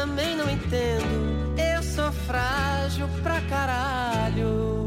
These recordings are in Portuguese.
também não entendo. Eu sou frágil pra caralho.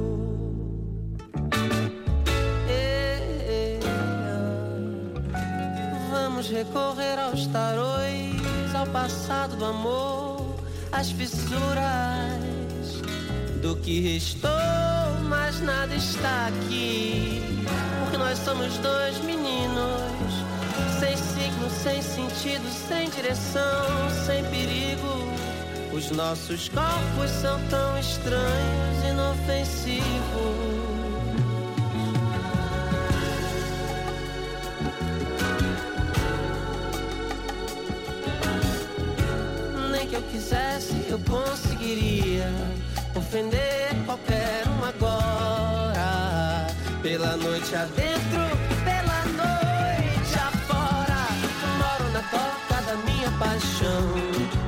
Vamos recorrer aos taróis, ao passado do amor, às fissuras do que restou, mas nada está aqui. Porque nós somos dois meninos, sem signo, sem sentido, sem direção, sem perigo. Os nossos corpos são tão estranhos, inofensivos. Nem que eu quisesse, eu conseguiria ofender qualquer um agora. Pela noite adentro, pela noite afora, moro na toca da minha paixão.